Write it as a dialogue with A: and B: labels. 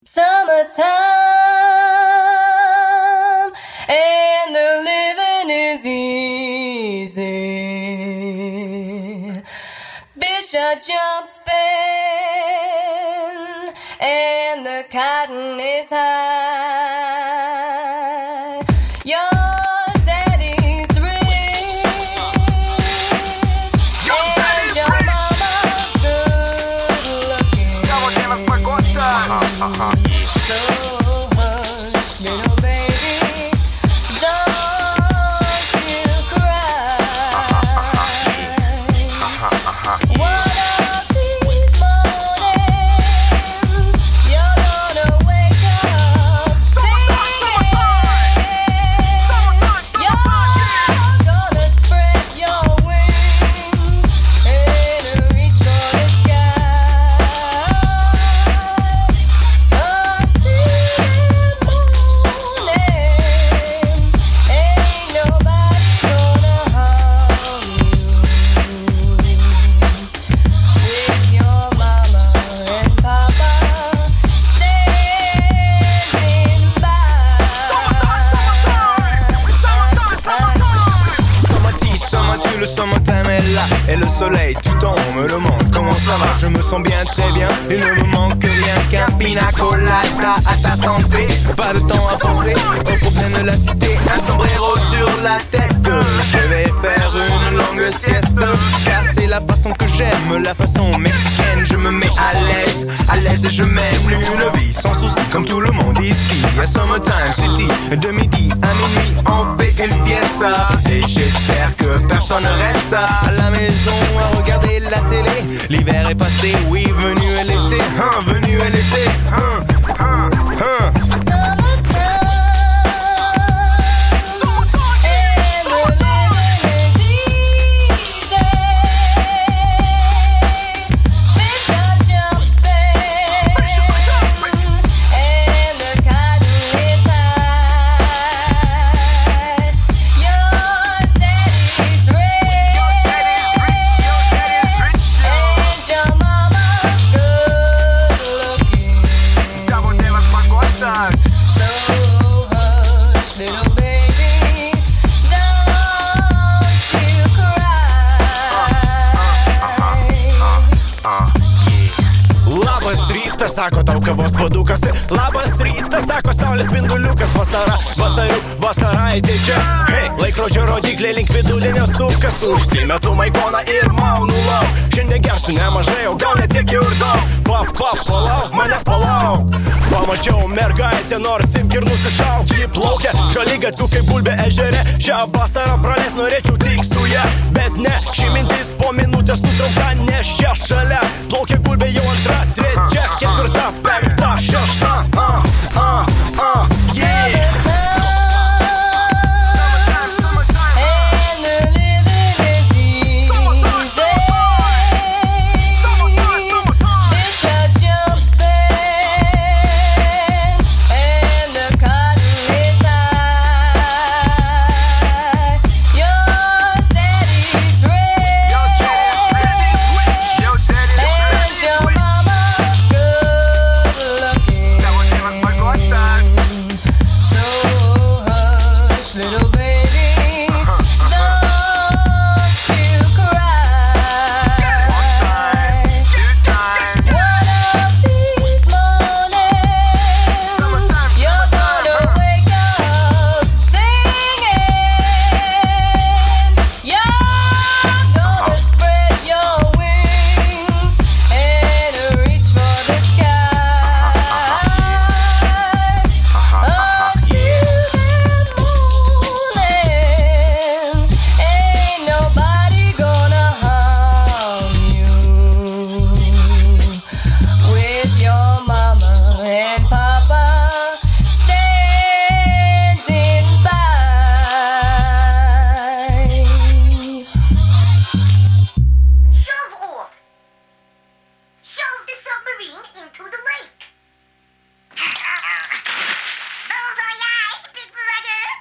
A: Summertime and the living is easy. Fish are jumping and the cotton is high. Your daddy's rich and your mama's good looking. So hush, little baby, don't you cry. One of these mornings, you're gonna wake up singing. You're gonna spread your wings and reach for the sky. Until ain't nobody gonna harm you. With your mama and papa standing by.
B: Le summertime est là et le soleil tout tombe, le monde comment ça va, je me sens bien très bien. Il ne me manque rien qu'un pina colada à ta santé. Pas de temps à penser aux problèmes de la cité. Un sombrero sur la tête, je vais faire une longue sieste. Car c'est la façon que j'aime, la façon mexicaine. Je me mets à l'aise et je mène une vie sans souci comme tout le monde ici. À Summertime City, de midi à minuit on fait une fiesta. Et j'espère que personne reste à la maison à regarder la télé. L'hiver est passé, oui, venu est l'été, venu est l'été, Sako tau kavos puodukas, labas rytas, sako saulės spinduliukas, vasaraitė čia, hei, laikrodžio rodiklė link vidulinio sukas, užsimetu maikoną ir maunu lauk, šiandien gersiu nemažai, o gal net tiek jau ir daug, palauk, manęs palauk, pamačiau mergaitę, nors imk ir nusišauk, ji plaukia, šaligatviu kaip bulbė ežere, šią vasarą praleis norėčiau tik su ja, bet ne, ši mintis po minutės nutrauka, nes čia šalia, plaukia gulbė jau antra, trečia, ketvirta, penkta,